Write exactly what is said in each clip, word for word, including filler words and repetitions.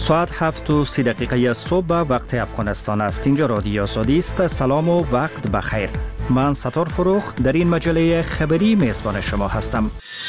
ساعت هفت و سی دقیقه صبح وقت افغانستان است. اینجا رادیو آزادی است. سلام و وقت بخیر. من ستار فروخ در این مجله خبری میزبان شما هستم.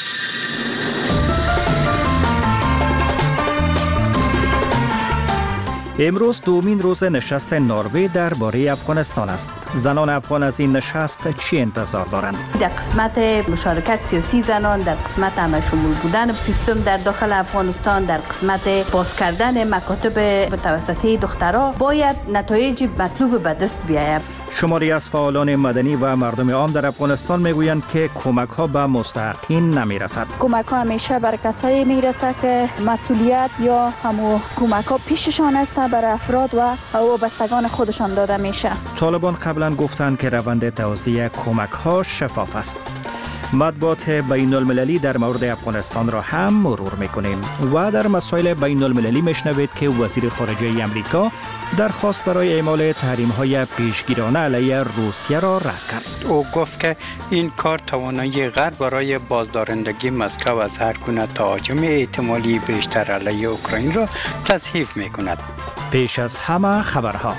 امروز دومین روز نشست نروژ درباره افغانستان است. زنان افغان از این نشست چی انتظار دارند؟ در قسمت مشارکت سیاسی زنان، در قسمت همشمول بودن سیستم در داخل افغانستان، در قسمت باز کردن مکاتب توسطی دخترها باید نتایج مطلوب به دست بیاید. شماری از فعالان مدنی و مردم عام در افغانستان میگویند که کمک ها به مستحقین نمیرسد. کمک ها همیشه بر کسایی میرسد که مسئولیت یا همو کمک ها پیششان است، بر افراد و وابستگان خودشان داده میشه. طالبان قبلا گفتند که روند توزیع کمک ها شفاف است. مطبوعات بین المللی در مورد افغانستان را هم مرور میکنیم و در مسائل بین المللی میشنوید که وزیر خارجه امریکا درخواست برای اعمال تحریم های پیشگیرانه علیه روسیه را رد کرد. او گفت که این کار توانایی غرب برای بازدارندگی مسکو از هر گونه تهاجم احتمالی بیشتر علیه اوکراین را تضعیف میکند. پیش از همه خبرها.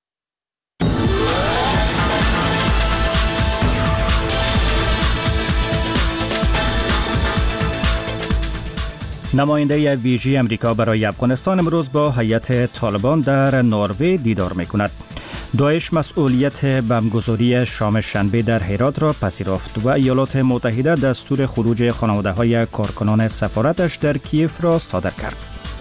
نماینده ویژه امریکا برای افغانستان امروز با هیئت طالبان در نروژ دیدار میکند. داعش مسئولیت بمبگذاری شام شنبه در هرات را پذیرفت و ایالات متحده دستور خروج خانواده‌های کارکنان سفارتش در کیف را صادر کرد.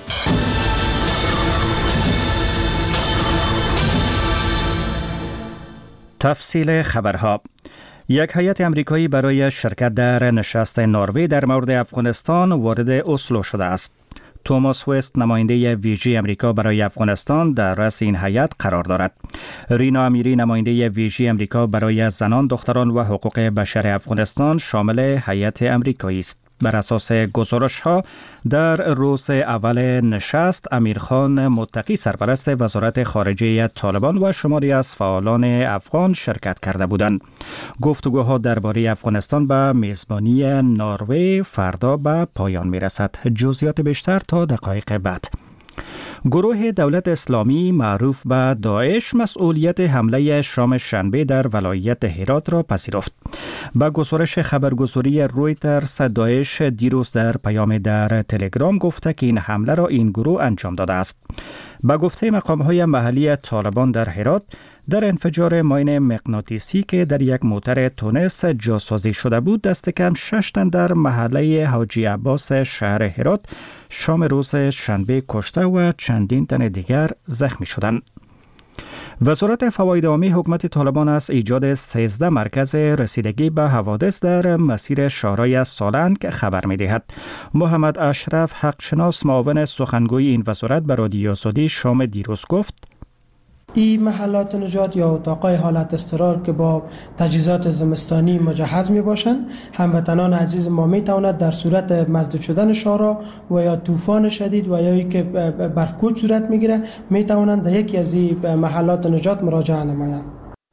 تفصیل خبرها. یک هیئت امریکایی برای شرکت در نشست نروژ در مورد افغانستان وارد اسلو شده است. توماس وست نماینده ویژه امریکا برای افغانستان در رأس این هیئت قرار دارد. رینا امیری نماینده ویژه امریکا برای زنان، دختران و حقوق بشر افغانستان شامل هیئت امریکایی است. بر اساس گزارش‌ها در روز اول نشست امیرخان متقی سرپرست وزارت خارجه طالبان و شماری از فعالان افغان شرکت کرده بودند. گفتگوها درباره افغانستان به میزبانی نروژ فردا به پایان می‌رسد. جزئیات بیشتر تا دقایق بعد. گروه دولت اسلامی معروف به داعش مسئولیت حمله شام شنبه در ولایت هرات را پذیرفت. با گزارش خبرگزاری رویترز، داعش دیروز در پیام در تلگرام گفته که این حمله را این گروه انجام داده است. با گفته مقام‌های محلی طالبان در هرات، در انفجار ماین مغناطیسی که در یک موتر تونس جاسازی شده بود، دست کم شش تن در محله حاجی عباس شهر هرات شام روز شنبه کشته و چندین تن دیگر زخمی شدند. وزارت فواید عامی حکومت طالبان از ایجاد سیزده مرکز رسیدگی به حوادث در مسیر شهرهای سالنگ خبر می‌دهد. محمد اشرف حقشناس معاون سخنگوی این وزارت به رادیو آزادی شام دیروز گفت: این محلات نجات یا اتاقای حالت اضطرار که با تجهیزات زمستانی مجهز می باشند، هموطنان عزیز ما می توانند در صورت مسدود شدن شارع و یا طوفان شدید و یا اینکه برفکوچ صورت می گیره می توانند در یکی از این محلات نجات مراجعه نمایند.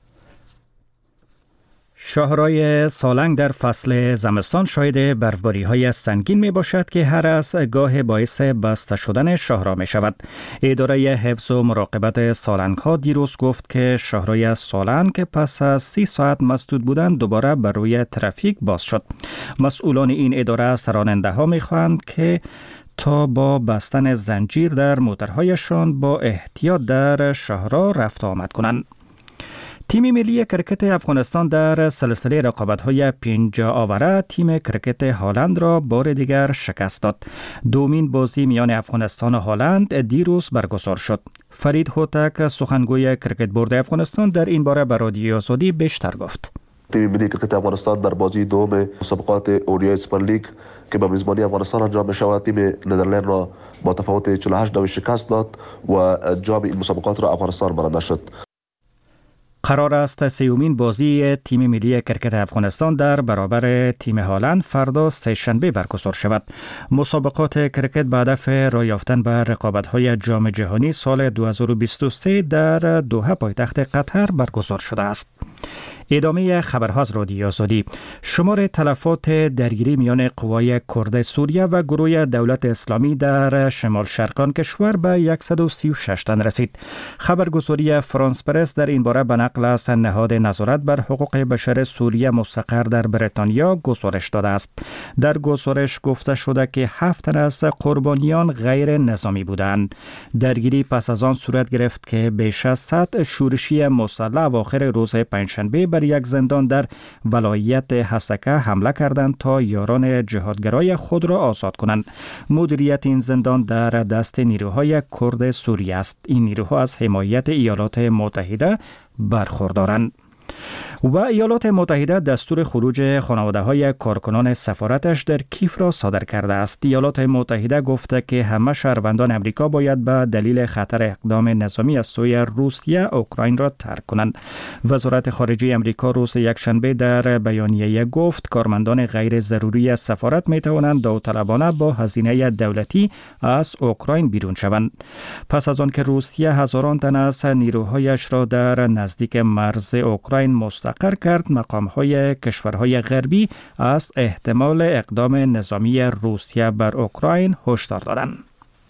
شهرهای سالنگ در فصل زمستان شاهد برفباری‌های سنگین می باشد که هر از گاه باعث بسته شدن شهرها می شود. اداره حفظ و مراقبت سالنگ ها دیروز گفت که شهرهای سالنگ پس از سی ساعت مسدود بودند دوباره بر روی ترافیک باز شد. مسئولان این اداره از راننده ها می خواهند که تا با بستن زنجیر در موترهایشان با احتیاط در شهرها رفت آمد کنند. تیم ملی کرکت افغانستان در سلسله رقابت‌های پنج آوره تیم کرکت هالند را بار دیگر شکست داد. دومین بازی میان افغانستان و هالند دیروز برگزار شد. فرید هوتک سخنگوی کرکت بورد افغانستان در این باره به رادیو آزادی بیشتر گفت. تیم ملی کرکت افغانستان در بازی دوم مسابقات اوریای سوپر لیگ که به میزبانی افغانستان انجام می شود تیم ندرلند را با تفاوت چهل و هشت شکست داد و جام این مسابقات را افغانستان برنده شد. قرار است سیومین بازی تیم ملی کرکت افغانستان در برابر تیم هالند فردا سه‌شنبه برگزار شود. مسابقات کرکت به هدف راه یافتن به رقابت‌های جام جهانی سال دو هزار و بیست و سه در دوحه پایتخت قطر برگزار شده است. ادامه خبرها از رادیو آزادی. شمار تلفات درگیری میان قوای کرد سوریه و گروه دولت اسلامی در شمال شرقان کشور به صد و سی و شش تن رسید. خبرگزاری فرانس پرس در این باره به نقل از نهاد نظارت بر حقوق بشر سوریه مستقر در بریتانیا گزارش داده است. در گزارش گفته شده که هفت تن از قربانیان غیر نظامی بودند. درگیری پس از آن صورت گرفت که بیش از صد شورشی مسلح اواخر روز پنجشنبه بر یک زندان در ولایت حسکه حمله کردند تا یاران جهادگرای خود را آزاد کنند. مدیریت این زندان در دست نیروهای کرد سوریه است. این نیروها از حمایت ایالات متحده برخوردارند. و ایالات متحده دستور خروج خانواده‌های کارکنان سفارتش در کیف را صادر کرده است. ایالات متحده گفته که همه شهروندان امریکا باید به دلیل خطر اقدام نظامی از سوی روسیه اوکراین را ترک کنند. وزارت خارجه امریکا روز یکشنبه در بیانیه گفت کارمندان غیر ضروری از سفارت می توانند داوطلبانه با هزینه دولتی از اوکراین بیرون شوند. پس از آن که روسیه هزاران تن از نیروهایش را در نزدیک مرز اوکراین مستقر کرد، مقام‌های کشورهای غربی از احتمال اقدام نظامی روسیه بر اوکراین هشدار دادند.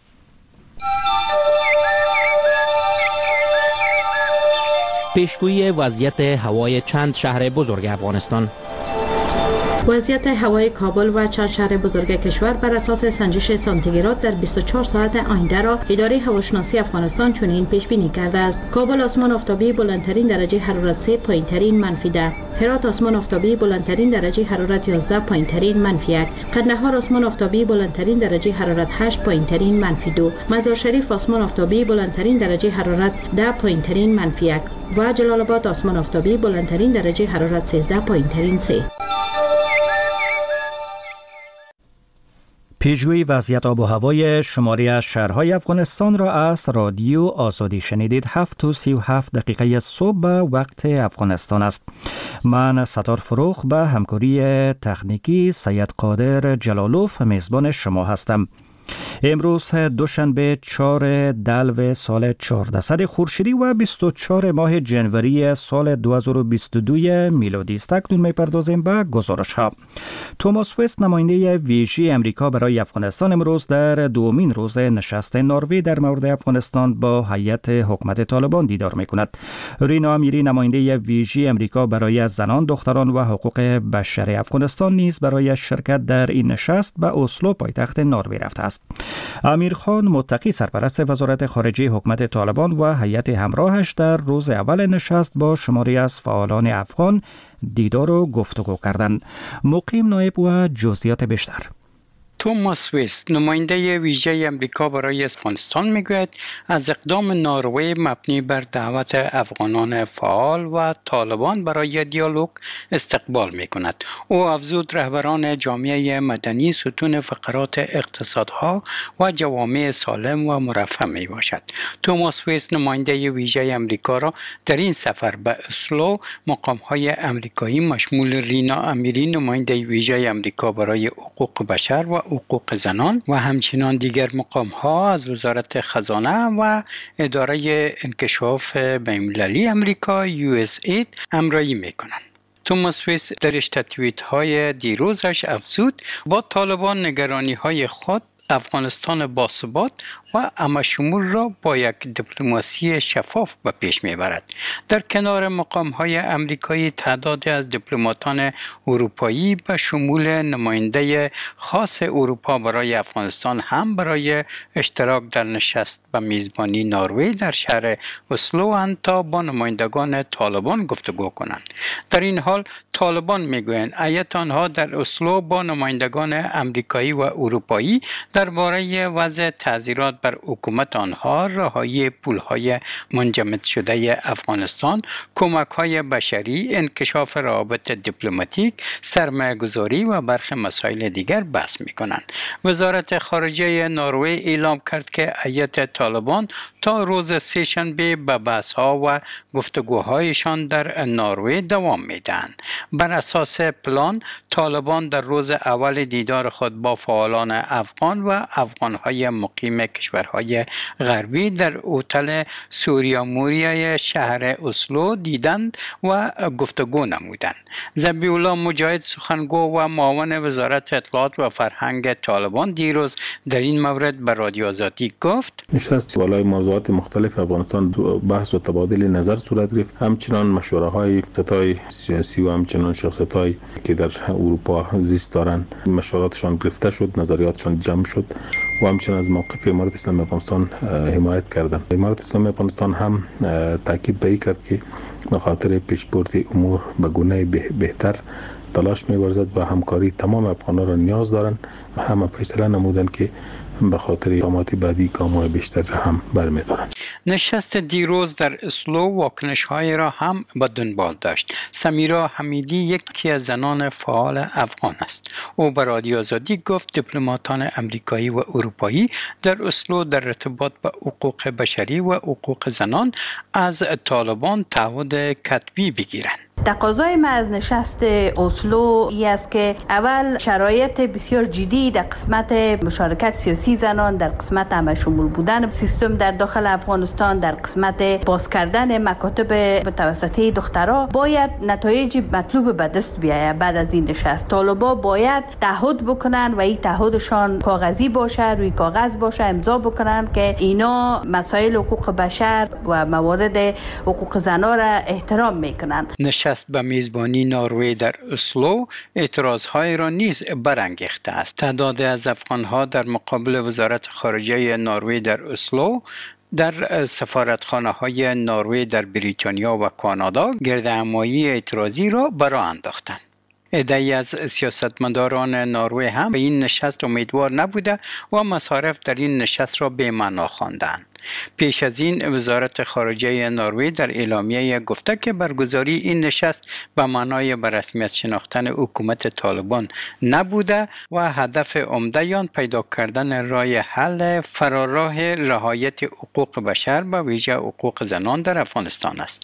پیشگویی وضعیت هوای چند شهر بزرگ افغانستان. وضعیت هوای کابل و چند شهر بزرگ کشور بر اساس سنجش سانتیگراد در بیست و چهار ساعت آینده را اداره هواشناسی افغانستان چنین پیش بینی کرده است. کابل آسمان آفتابی بلندترین درجه حرارت سه، پایینترین منفی ده. هرات آسمان آفتابی بلندترین درجه حرارت یازده، پایینترین منفی یک. قندهار آسمان آفتابی بلندترین درجه حرارت هشت، پایینترین منفی دو. مزار شریف آسمان آفتابی بلندترین درجه حرارت ده، پایینترین منفی یک. و جلال آباد آسمان آفتابی بلندترین درجه حرارت سیزده، پایینترین سه. پیشگویی وضعیت آب و هوای شماری از شهرهای افغانستان را از رادیو آزادی شنیدید. هفت و سی و هفت دقیقه صبح به وقت افغانستان است. من ستار فروخ به همکاری تکنیکی سید قادر جلالوف میزبان شما هستم. امروز دوشنبه چهار دلو سال چهاردهصد خورشیدی و بیست و چهار ماه جنوری سال دو هزار و بیست و دو میلادی است. اکنون میپردازیم به گزارش ها. توماس وست نماینده ویژه امریکا برای افغانستان امروز در دومین روز نشست نروژ در مورد افغانستان با هیئت حکومت طالبان دیدار میکند. رینا امیری نماینده ویژه امریکا برای زنان، دختران و حقوق بشر افغانستان نیز برای شرکت در این نشست به اسلو پایتخت نروژ رفته است. امیر خان متقی سرپرست وزارت خارجه حکومت طالبان و هیئت همراهش در روز اول نشست با شماری از فعالان افغان دیدار و گفتگو کردند. مقیم نایب و جزئیات بیشتر. توماس وست نماینده ویژه امریکا برای افغانستان میگوید از اقدام نروژ مبنی بر دعوت افغانان فعال و طالبان برای دیالوگ استقبال میکند. او افزود رهبران جامعه مدنی ستون فقرات اقتصادها و جوامع سالم و مرفه می باشد. توماس وست نماینده ویژه امریکا را در این سفر به اسلو مقام‌های امریکایی مشمول رینا امیری نماینده ویژه امریکا برای حقوق بشر و حقوق زنان و همچنان دیگر مقام ها از وزارت خزانه و اداره انکشاف بین‌المللی امریکا یو اس اید همراهی میکنند. توماس وست در اشتتویت های دیروزش افزود با طالبان نگرانی های خود افغانستان باثبات و همشمول را با یک دیپلماسی شفاف به پیش میبرد. در کنار مقام‌های امریکایی تعدادی از دیپلماتان اروپایی به شمول نماینده خاص اروپا برای افغانستان هم برای اشتراک در نشست به میزبانی نروژ در شهر اسلو اند تا با نمایندگان طالبان گفتگو کنند. در این حال طالبان میگویند هیئت آنها در اسلو با نمایندگان امریکایی و اروپایی درباره وضع تعذیرات بر حکومت آنها رهایی پولهای منجمد شده افغانستان، کمک‌های بشری، انکشاف روابط دیپلماتیک، سرمایه‌گذاری و برخی مسائل دیگر بحث می‌کنند. وزارت خارجه نروژ اعلام کرد که هیئت طالبان تا روز سه‌شنبه به بحث‌ها و گفتگوهایشان در نروژ دوام می‌دهند. بر اساس پلان، طالبان در روز اول دیدار خود با فعالان افغان و افغان‌های مقیم کشورهای غربی در هتل سوریا موریا شهر اسلو دیدند و گفتگو نمودند. ذبیح الله مجاهد سخنگو و معاون وزارت اطلاعات و فرهنگ طالبان دیروز در این مورد به رادیو آزادی گفت: نشست بالای موضوعات مختلف افغانستان بحث و تبادل نظر صورت گرفت. همچنان مشوره های ستای سیاسی و همچنان شخصیت هایی که در اروپا زیست دارند مشوراتشان گرفته شد، نظریاتشان جمع شد و همچنان از موقف امارت اسلامی افغانستان حمایت کردند. امارت اسلامی افغانستان هم تاکید به این کرد که به خاطر پیشبرد امور به گونه بهتر تلاش می‌ورزد و همکاری تمام افغانان را نیاز دارند. همه فیصله نمودند که به خاطر اقدامات بعدی گام‌های بیشتر هم برمی‌دارند. نشست دیروز در اسلو واکنش‌های را هم به دنبال داشت. سمیرا حمیدی یکی از زنان فعال افغان است. او به رادیو آزادی گفت دیپلماتان امریکایی و اروپایی در اسلو در ارتباط به حقوق بشری و حقوق زنان از طالبان تعهد کتبی بگیرند. تقاضای ما از نشست اسلو ای است که اول شرایط بسیار جدی در قسمت مشارکت سیاسی زنان، در قسمت همه شمول بودن سیستم در داخل افغانستان، در قسمت باز کردن مکاتب متوسطه دخترها باید نتایج مطلوب به دست بیاید. بعد از این نشست طالبا باید تعهد بکنن و این تعهدشان کاغذی باشه، روی کاغذ باشه، امضا بکنن که اینا مسائل حقوق بشر و موارد حقوق زنان را احترام میکنن. نشست به میزبانی نروژ در اسلو اعتراضهای را نیز برانگیخته است. تعداد از افغانها در مقابل وزارت خارجه نروژ در اسلو در سفارتخانه‌های نروژ در بریتانیا و کانادا گردهمایی اعتراضی را برآ انداختند. عده‌ای از سیاستمداران نروژ هم به این نشست امیدوار نبوده و مصارف در این نشست را بی‌معنا خواندند. پیش از این وزارت خارجه نروژ در اعلامیه گفته که برگزاری این نشست به معنای به رسمیت شناختن حکومت طالبان نبوده و هدف عمده آن پیدا کردن راه حل فراراه رعایت حقوق بشر به ویژه حقوق زنان در افغانستان است.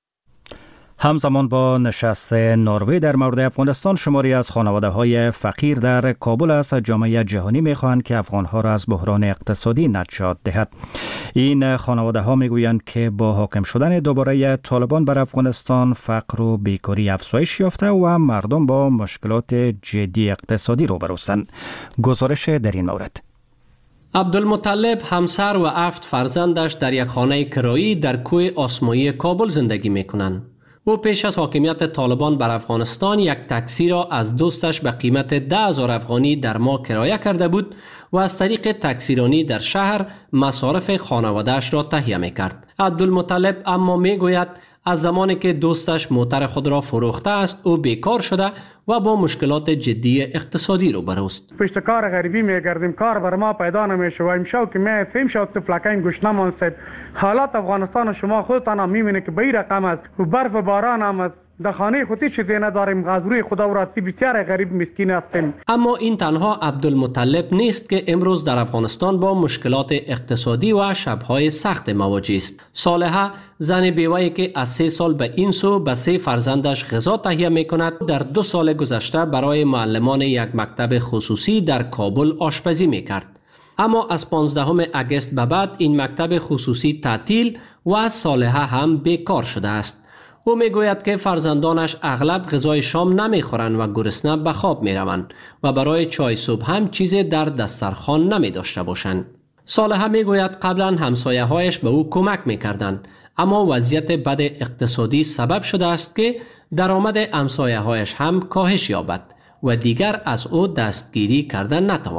همزمان با نشست نروژ در مورد افغانستان، شماری از خانواده‌های فقیر در کابل از جامعه جهانی می‌خواهند که افغان‌ها را از بحران اقتصادی نجات دهد. این خانواده‌ها می‌گویند که با حاکم شدن دوباره طالبان بر افغانستان فقر و بیکاری افزایش یافته و مردم با مشکلات جدی اقتصادی روبروستند. گزارش در این مورد. عبدالمطلب همسر و هفت فرزندش در یک خانه کرایی در کوه آسمایی کابل زندگی می‌کنند. او پیش از حاکمیت طالبان بر افغانستان یک تاکسی را از دوستش به قیمت ده هزار افغانی در ماه کرایه کرده بود و از طریق تاکسیرانی در شهر مصارف خانواده‌اش را تهیه می‌کرد. عبدالمطلب اما می‌گوید از زمانی که دوستش موتر خود را فروخته است او بیکار شده و با مشکلات جدی اقتصادی روبرو است. پشت کار غریبی میگردیم، کار بر ما پیدا نمیشه و امشب که می فهم شد تفلکین گوش نمانست. حالات افغانستان شما خودتان هم میبینید که به این رقم است و برف باران هم است. در خانه خودی چیزی نداریم، از روی خدا و راتی بسیار غریب مسکین هستیم. اما این تنها عبدالمطلب نیست که امروز در افغانستان با مشکلات اقتصادی و شبهای سخت مواجه است. صالحه، زن بیوه‌ای که از سه سال به این سو به سه فرزندش غذا تهیه می‌کند، در دو سال گذشته برای معلمان یک مکتب خصوصی در کابل آشپزی می‌کرد. اما از پانزدهم اگست به بعد این مکتب خصوصی تعطیل و صالحه هم بیکار شده است. او میگوید که فرزندانش اغلب غذای شام نمیخورند و گرسنه به خواب میروند و برای چای صبح هم چیزی در دسترخوان نمی داشته باشند. صالحه میگوید قبلا همسایه هایش به او کمک میکردند، اما وضعیت بد اقتصادی سبب شده است که درآمد همسایه هایش هم کاهش یابد و دیگر از او دستگیری کردن نتوانند.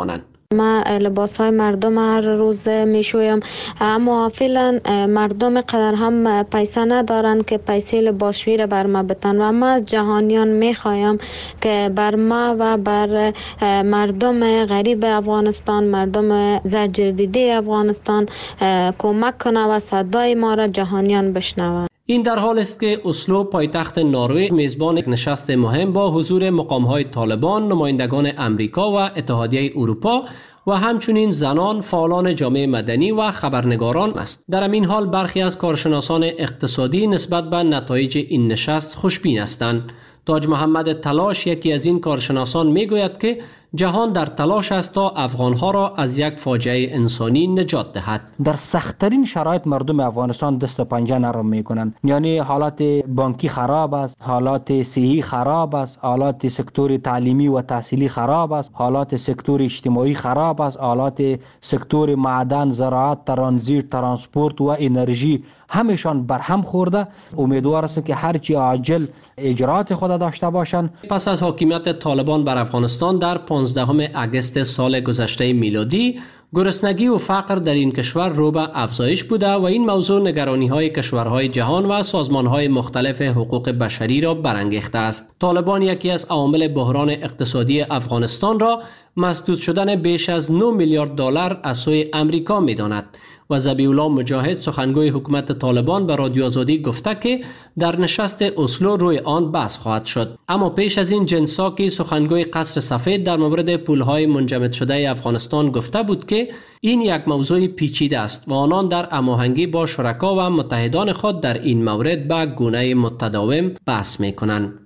ما لباس های مردم هر روز میشویم، اما فعلا مردم قدر هم پیسه ندارن که پیسه لباسشویی را بر ما بتن و ما از جهانیان میخوایم که بر ما و بر مردم غریب افغانستان، مردم زرجردیده افغانستان کمک کنه و صدای ما را جهانیان بشنوند. این در حال است که اسلو پایتخت نروژ میزبان نشست مهم با حضور مقام‌های طالبان، نمایندگان امریکا و اتحادیه اروپا و همچنین زنان، فعالان جامعه مدنی و خبرنگاران است. در این حال برخی از کارشناسان اقتصادی نسبت به نتایج این نشست خوشبین هستند. تاج محمد تلاش، یکی از این کارشناسان، میگوید که جهان در تلاش است تا افغانها را از یک فاجعه انسانی نجات دهد. در سخت‌ترین شرایط مردم افغانستان دست و پنجه نرم میکنند. یعنی حالات بانکی خراب است، حالات صحی خراب است، حالات سکتور تعلیمی و تحصیلی خراب است، حالات سکتور اجتماعی خراب است، حالات سکتور معدن، زراعت، ترانزیت، ترانسپورت و انرژی همشان برهم خورده. امیدوار است که هرچی عاجل اجرات خود داشته باشند. پس از حاکمیت طالبان بر افغانستان در پانزدهم اگست سال گذشته میلادی، گرسنگی و فقر در این کشور رو به افزایش بوده و این موضوع نگرانی‌های کشورهای جهان و سازمان‌های مختلف حقوق بشری را برانگیخته است. طالبان یکی از عوامل بحران اقتصادی افغانستان را مسدود شدن بیش از نه میلیارد دلار از سوی امریکا می‌داند. و ذبیح الله مجاهد، سخنگوی حکومت طالبان، به رادیو آزادی گفته که در نشست اسلو روی آن بحث خواهد شد. اما پیش از این جن ساکی، سخنگوی قصر سفید، در مورد پولهای منجمد شده افغانستان گفته بود که این یک موضوع پیچیده است و آنان در هماهنگی با شرکا و متحدان خود در این مورد به گونه متداوم بحث می‌کنند.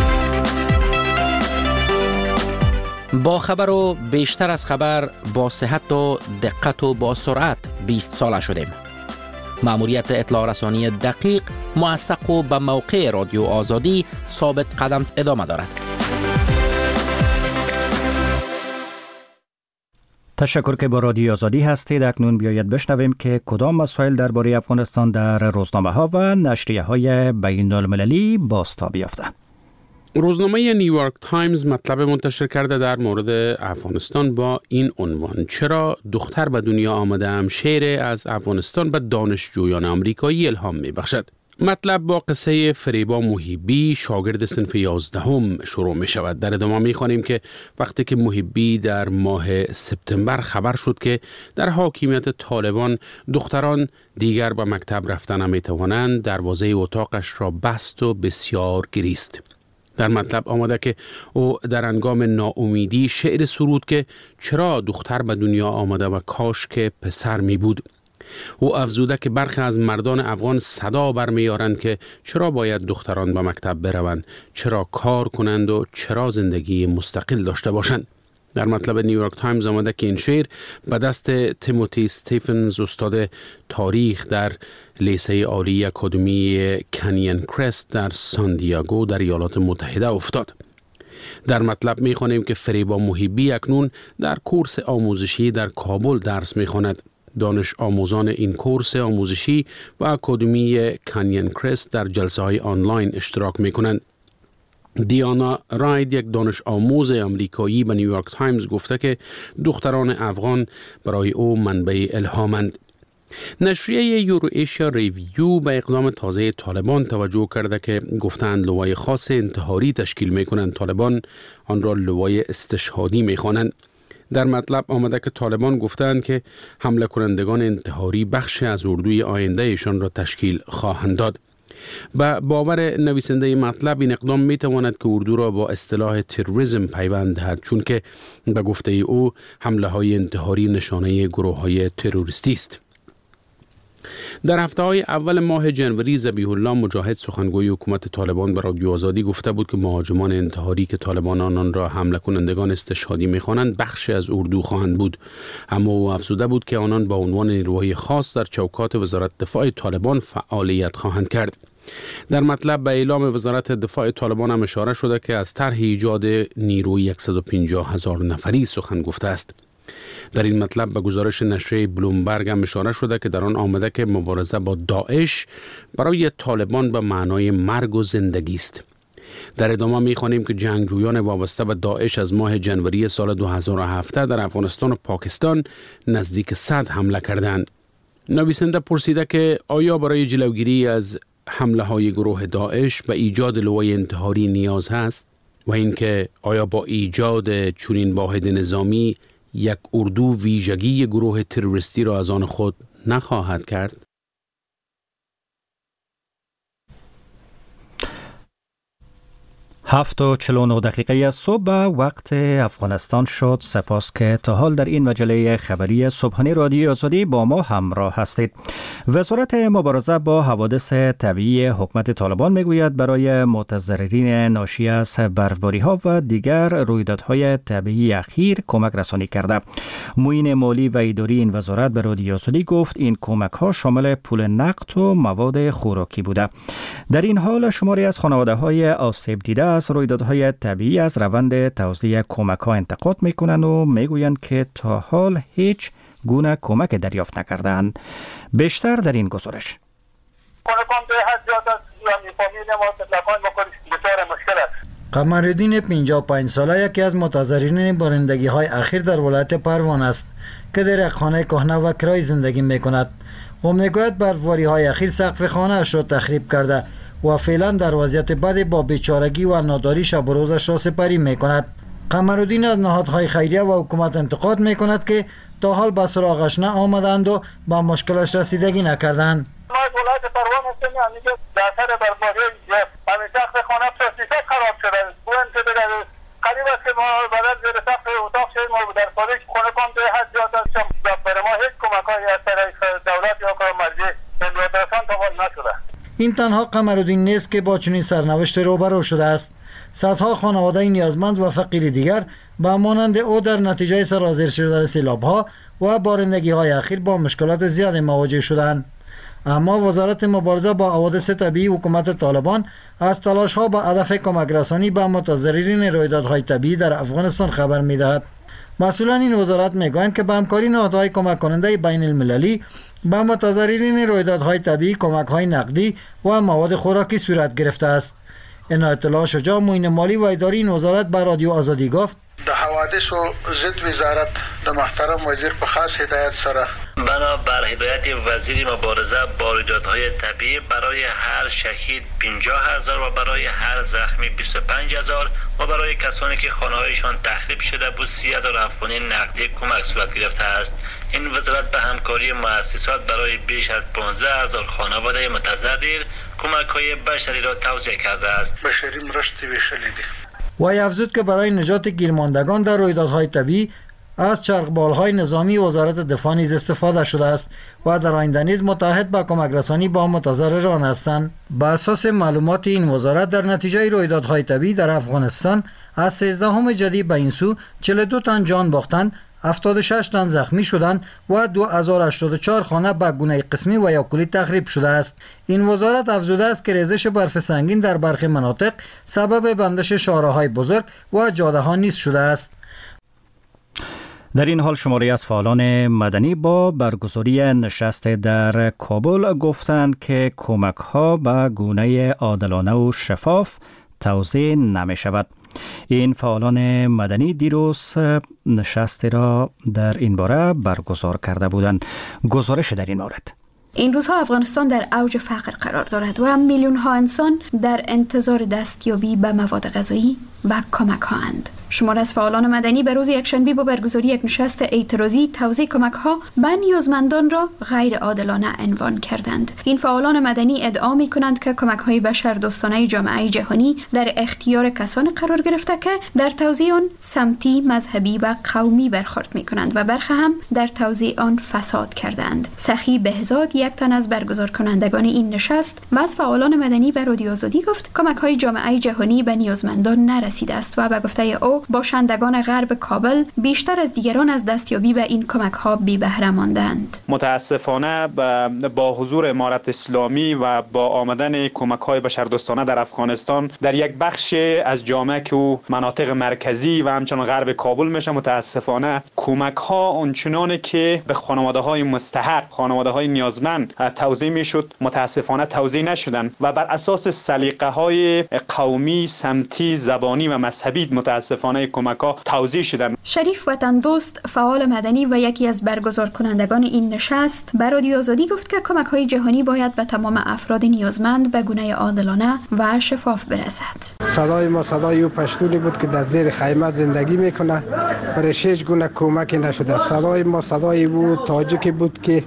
با خبر و بیشتر از خبر، با صحت و دقت و با سرعت بیست ساله شدیم. مأموریت اطلاع رسانی دقیق، موثق و به موقع رادیو آزادی ثابت قدم ادامه دارد. تشکر که با رادیو آزادی هستید. اکنون بیایید بشنویم که کدام مسائل درباره افغانستان در روزنامه ها و نشریه های بین المللی بازتاب یافته. روزنامه نیویورک تایمز مطلب منتشر کرده در مورد افغانستان با این عنوان: چرا دختر به دنیا آمده‌ام شعر از افغانستان به دانشجویان آمریکایی الهام می‌بخشد. مطلب با قصه فریبا محیبی، شاگرد صنف یازدهم شروع می شود. در ادامه می خوانیم که وقتی که محیبی در ماه سپتامبر خبر شد که در حاکمیت طالبان دختران دیگر به مکتب رفتن نمی توانند، دروازه اتاقش را بست و بسیار گریست. در مطلب آمده که او در هنگام ناامیدی شعر سرود که چرا دختر به دنیا آمده و کاش که پسر می بود. او افزوده که برخی از مردان افغان صدا برمی‌آورند که چرا باید دختران به مکتب بروند، چرا کار کنند و چرا زندگی مستقل داشته باشند. در مطلب نیویورک تایمز آمده که این شعر به دست تیموتی استیفنز، استاد تاریخ در لیسه عالی اکادمی کنین کرست در سان دیاگو در ایالات متحده افتاد. در مطلب می‌خوانیم که فریبا محیبی اکنون در کورس آموزشی در کابل درس می‌خواند. دانش آموزان این کورس آموزشی و اکادمی کنین کرست در جلسه های آنلاین اشتراک می کنند. دیانا راید، یک دانش آموز امریکایی، به نیویورک تایمز گفته که دختران افغان برای او منبع الهامند. نشریه یورو ایشیا ریویو به اقدام تازه طالبان توجه کرده که گفتند لوای خاص انتحاری تشکیل می کنند. طالبان آن را لوای استشهادی می خوانند. در مطلب آمده که طالبان گفتند که حمله کنندگان انتحاری بخش از اردوی آینده ایشان را تشکیل خواهند داد. با باور نویسنده مطلب این اقدام می تواند که اردو را با اصطلاح تروریسم پیوند دهد، چون که به گفته او حمله های انتحاری نشانه گروه های تروریستی است. در هفته های اول ماه جنوری، ذبیح الله مجاهد، سخنگوی حکومت طالبان، به رادیو آزادی گفته بود که مهاجمان انتحاری که طالبان آنان را حمله کنندگان استشهادی می‌خوانند بخشی از اردو خواهند بود، اما او افزوده بود که آنان با عنوان نیروهای خاص در چوکات وزارت دفاع طالبان فعالیت خواهند کرد. در مطلب به اعلام وزارت دفاع طالبان هم اشاره شده که از طرح ایجاد نیروی صد و پنجاه هزار نفری سخن گفته است. در این مطلب به گزارش نشریه بلومبرگ هم اشاره شده که در آن آمده که مبارزه با داعش برای طالبان به معنای مرگ و زندگی است. در ادامه می‌خوانیم که جنگجویان وابسته به داعش از ماه جنوری سال دو هزار و هفده در افغانستان و پاکستان نزدیک صد حمله کردند. نویسنده پرسیده که آیا برای جلوگیری از حمله های گروه داعش به ایجاد لوای انتحاری نیاز هست و اینکه آیا با ایجاد چنین واحد نظامی یک اردو ویژگی گروه تروریستی را از آن خود نخواهد کرد؟ هفت و چهل و نه دقیقه صبح وقت افغانستان شد. سپاس که تا حال در این مجله خبری صبحانه رادیو آزادی با ما همراه هستید. وزارت مبارزه با حوادث طبیعی حکومت طالبان میگوید برای متضررین ناشی از برفباری ها و دیگر رویدادهای طبیعی اخیر کمک رسانی کرده. معین مالی و اداری این وزارت به رادیو آزادی گفت این کمک ها شامل پول نقد و مواد خوراکی بوده. در این حال شماری از خانواده های آسیب دیده از رویدادهای طبیعی از روند توزیع کمک ها انتقاد میکنند و میگویند که تا حال هیچ گونه کمک دریافت نکردند. بیشتر در این گزارش. قمرالدین پنجاه و پنج ساله یکی از متضررین بارندگی های اخیر در ولایت پروان است که در یک خانه کهنه و کرای زندگی میکند. او میگوید برفباری های اخیر سقف خانه اش را تخریب کرده و فعلا در وضعیت بد با بیچارگی و ناداری شب و روزش را سپری می کند. قمرالدین از نهادهای خیریه و حکومت انتقاد می کند که تا حال به سراغش نه آمدند و با مشکلش رسیدگی نکردند. ما از ولایت پروان هستیم، همیشه در اثر برفباری همین سقف خانه پلاستیک خراب شده. گویند که دیگر قریب است که ما بدل زیر سقف اتاق شدیم و در خارج خونه کام به حد زیاد است. برای ما هیچ کمک‌هایی از طریق دولت یا کار مرجع ملی‌داران تا حال نشده. این تنها قمرالدین نیست که با چنین سرنوشت روبرو شده است. صدها خانواده نیازمند و فقیر دیگر به مانند او در نتیجه سرازیر شدن سیلاب‌ها و بارندگی‌های اخیر با مشکلات زیاد مواجه شدند. اما وزارت مبارزه با حوادث طبیعی حکومت طالبان از تلاش‌ها به هدف کمک رسانی به متضررین رویدادهای طبیعی در افغانستان خبر می‌دهد. مسئولان این وزارت میگویند که به همکاری نهادهای کمک کننده بین المللی به متضررین رویدادهای طبیعی کمک‌های نقدی و مواد خوراکی صورت گرفته است. این اطلاع شجاع معین مالی و اداری این وزارت به رادیو آزادی گفت د حوادث و ضد وزارت د محترم وزیر په خاص هدایت سره بنا بر هدایت وزیر مبارزه با رویدادهای طبیعی برای هر شهید پنجاه هزار و برای هر زخمی بیست و پنج هزار و برای کسانی که خانه‌هایشان تخریب شده بود سی هزار افغانی نقدی کمک صورت گرفته است. این وزارت به همکاری مؤسسات برای بیش از پانزده هزار خانواده متضرر کمک‌های بشری را توزیع کرده است. بشری مرستی ویشلیدی. و افزود که برای نجات گیرماندگان در رویدادهای طبیعی از چرخبال‌های نظامی وزارت دفاع نیز استفاده شده است و در آینده نیز متحد به کمک رسانی با متضرران هستند. بر اساس معلومات این وزارت در نتیجه رویدادهای طبیعی در افغانستان از سیزدهم جدی به این سو چهل و دو تن جان باختند، هفتاد و شش تن زخمی شدند و دو هزار و هشتاد و چهار خانه به گونه قسمی و یا کلی تخریب شده است. این وزارت افزوده است که ریزش برف سنگین در برخی مناطق سبب بندش شاهراهای بزرگ و جاده ها نیز شده است. در این حال شماری از فعالان مدنی با برگزاری نشست در کابل گفتند که کمک ها به گونه عادلانه و شفاف توزیع نمی شود. این فعالان مدنی دیروز نشستی را در این باره برگزار کرده بودند. گزارش در این مورد: این روزها افغانستان در اوج فقر قرار دارد و میلیون ها انسان در انتظار دستیابی به مواد غذایی و کمک ها اند. شمار از فعالان مدنی به روز یکشنبه با برگزاری یک نشست اعتراضی توزیع کمک ها به نیازمندان را غیر عادلانه عنوان کردند. این فعالان مدنی ادعا می کنند که کمک های بشردوستانه جامعه جهانی در اختیار کسان قرار گرفته که در توزیع آن سمتی، مذهبی و قومی برخورد می کنند و برخی هم در توزیع آن فساد کردند. سخی بهزاد، یک تن از برگزار کنندگان این نشست و از فعالان مدنی به رادیو آزادی گفت کمک های جامعه جهانی به نیازمندان نرسیده است و به گفته او صفا باشندگان غرب کابل بیشتر از دیگران از دستیابی به این کمک ها بی بهره ماندند. متاسفانه با حضور امارت اسلامی و با آمدن کمک های بشردوستانه در افغانستان در یک بخش از جامعه که مناطق مرکزی و همچنان غرب کابل میشه، متاسفانه کمک ها اونچنانی که به خانواده های مستحق، خانواده های نیازمند توزیع میشد متاسفانه توزیع نشدن و بر اساس سلیقه های قومی، سمتی، زبانی و مذهبی متاسفانه کمک ها توزیع شدن. شریف وطن دوست، فعال مدنی و یکی از برگزار کنندگان این نشست، به رادیو آزادی گفت که کمک های جهانی باید به تمام افراد نیازمند به گونه عادلانه و شفاف برسد. صدای ما صدای او پشتونی بود که در زیر خیمه زندگی میکنه، برای هیچ گونه کمکی نشده. صدای ما صدای او تاجیکی بود که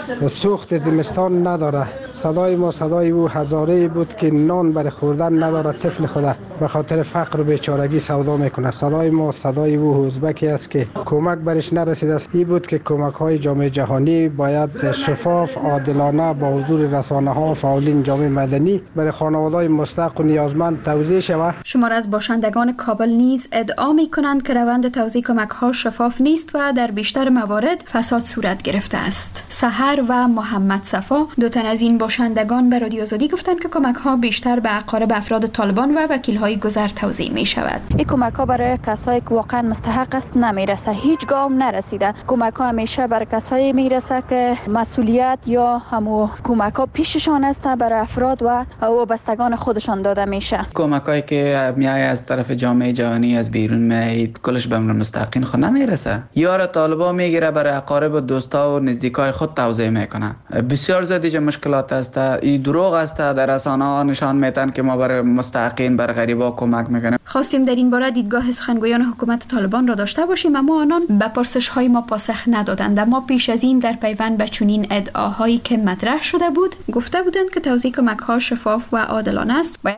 سوخت زمستان نداره. صدای ما صدای او هزاره بود که نان برای خوردن نداره، طفل خدا به خاطر فقر و بیچارگی سودا میکنه. صدای ما صدای او ازبکی است که کمک برش نرسیده است. این بود که کمک های جامعه جهانی باید شفاف، عادلانه با حضور رسانه ها، فعالین جامعه مدنی برای خانواده‌های مستحق و نیازمند توزیع شود. شمار از باشندگان کابل نیز ادعا می‌کنند که روند توزیع کمک ها شفاف نیست و در بیشتر موارد فساد صورت گرفته است. سحر و محمد صفا، دو تن از این باشندگان به رادیو آزادی گفتند که کمک ها بیشتر به اقارب افراد طالبان و وکیل های گذر توزیع می شود. این کمک ها برای کسایی که واقعا مستحق است نمیرسه، هیچ گام نرسیده. کمک ها همیشه برای کسایی میرسه که مسئولیت یا همو کمک ها پیششان است، برای افراد و وابستگان خودشان داده میشه. کمک هایی که میای از طرف جامعه جهانی از بیرون میاد کلش به مستحقین خود نمیرسه. یار طالبان میگیره برای اقارب و دوستا و نزدیکای خود توزیع میکنه. بسیار زیاد مشکلات است. این دروغ است. در رسانه ها نشان میدن که ما برای مستحقین، برای غریبا کمک میکنیم. خواستیم در این باره دیدگاه سخنگویان حکومت طالبان را داشته باشیم، اما آنان به پرسش های ما پاسخ ندادند. اما پیش از این در پیوند به چنین ادعاهایی که مطرح شده بود گفته بودند که توزیع کمک ها شفاف و عادلانه است. و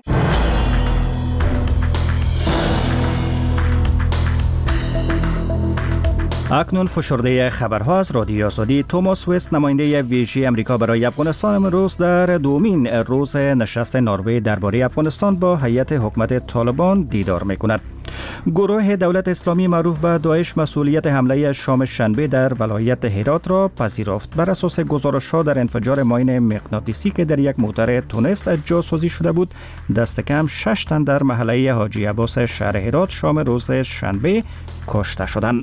اکنون فشرده خبرها از رادیو آزادی. توماس وست، نماینده ویژه امریکا برای افغانستان، امروز در دومین روز نشست نروژ درباره افغانستان با هیئت حکومت طالبان دیدار میکند. گروه دولت اسلامی معروف به داعش مسئولیت حمله شام شنبه در ولایت هرات را پذیرفت. بر اساس گزارش‌ها در انفجار ماین مغناطیسی که در یک موتر تونس جاسازی شده بود، دست کم شش تن در محله حاجی عباس شهر هرات شام روز شنبه کشته شدند.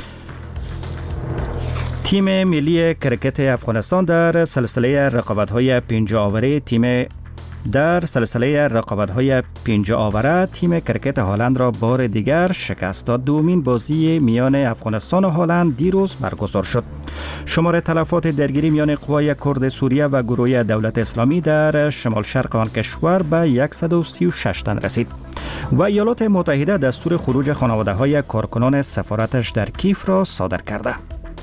تیم ملی کرکت افغانستان در سلسله رقابت‌های پنجه آوره تیم در سلسله رقابت‌های پنجه آوره تیم کرکت هلند را بار دیگر شکست داد. دومین بازی میان افغانستان و هلند دیروز برگزار شد. شمار تلفات درگیری میان قوای کرد سوریه و گروه دولت اسلامی در شمال شرق آن کشور به صد و سی و شش تن رسید. و ایالات متحده دستور خروج خانواده‌های کارکنان سفارتش در کیف را صادر کرده.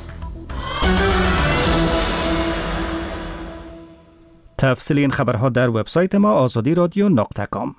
تفصیل این خبرها در وبسایت ما آزادی رادیو نقطه کام.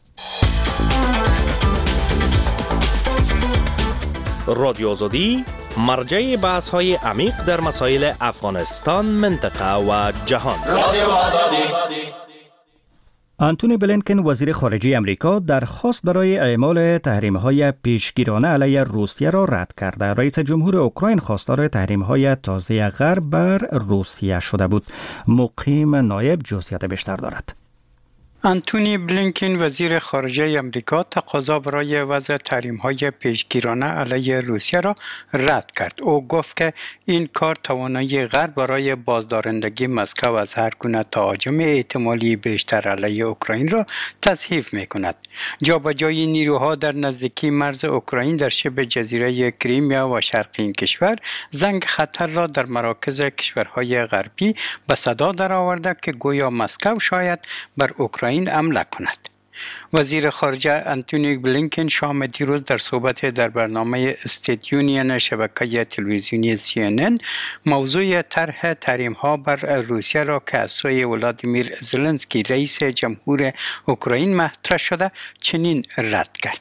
رادیو آزادی مرجع بحث های عمیق در مسائل افغانستان، منطقه و جهان. رادیو آزادی. آنتونی بلینکن وزیر خارجه امریکا درخواست برای اعمال تحریم‌های پیشگیرانه علیه روسیه را رد کرده. رئیس جمهور اوکراین خواستار تحریم‌های تازه غرب بر روسیه شده بود. مقیم نایب جزئیات بیشتر دارد. آنتونی بلینکن وزیر خارجه امریکا تقاضا برای وضع تحریم‌های پیشگیرانه علیه روسیه را رد کرد. او گفت که این کار توانایی غرب برای بازدارندگی مسکو از هر گونه تهاجم احتمالی بیشتر علیه اوکراین را تضعیف می‌کند. جابجایی نیروها در نزدیکی مرز اوکراین در شبه جزیره کریمیا و شرق این کشور زنگ خطر را در مراکز کشورهای غربی به صدا درآورده که گویا مسکو شاید بر اوکراین حمله کند. وزیر خارجه آنتونی بلینکن شام دیروز در صحبت در برنامه استیت یونین شبکه تلویزیونی سی ان ان موضوع طرح تحریم‌ها بر روسیه را که از سوی ولادیمیر زلنسکی رئیس جمهور اوکراین مطرح شده چنین رد کرد.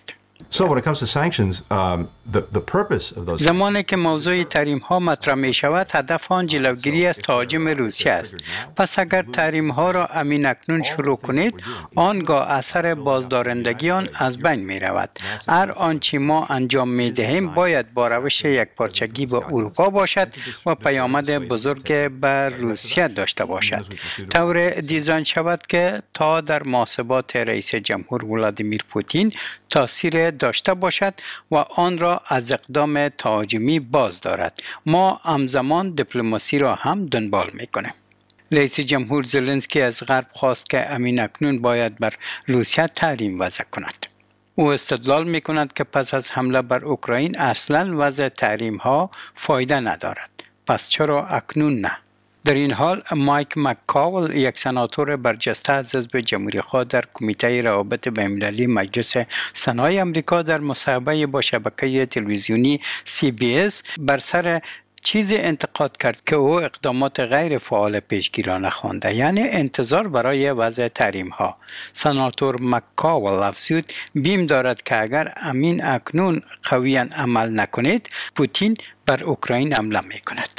زمانی که موضوع تحریم ها مطرح می شود، هدف آن جلوگیری از تهاجم روسیه است. پس اگر تحریم ها را همین اکنون شروع کنید، آنگاه اثر بازدارندگی آن از بین می رود. هر آنچه ما انجام می دهیم باید با روش یکپارچگی با اروپا باشد و پیامد بزرگ به روسیه داشته باشد. طور دیزاین شود که تا در محاسبات رئیس جمهور ولادیمیر پوتین تاثیر داشته باشد و آن را از اقدام تهاجمی باز دارد. ما همزمان دیپلماسی را هم دنبال میکنیم. رئیس جمهور زلنسکی از غرب خواست که همین اکنون باید بر روسیه تحریم وضع کند. او استدلال می کند که پس از حمله بر اوکراین اصلا وضع تحریم ها فایده ندارد. پس چرا اکنون نه؟ در این حال مایک مککاول، یک سناتور برجسته از حزب جمهوری‌خواه در کمیته روابط بین‌المللی مجلس سنای آمریکا، در مصاحبه با شبکه تلویزیونی سی بی اس بر سر چیزی انتقاد کرد که او اقدامات غیر فعال پیشگیرانه خوانده، یعنی انتظار برای وضع تحریم ها. سناتور مککاول افزود بیم دارد که اگر امین اکنون قویاً عمل نکنید، پوتین بر اوکراین حمله می‌کند.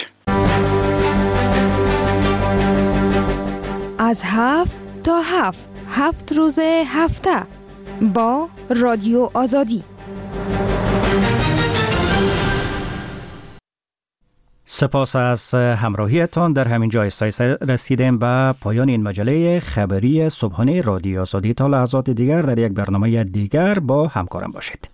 از هفت تا هفت هفت روز هفته با رادیو آزادی. سپاس از همراهیتان. در همین جای رسیدیم به پایان این مجله خبری صبحانه رادیو آزادی. تا لحظات دیگر در یک برنامه دیگر با همکارم باشید.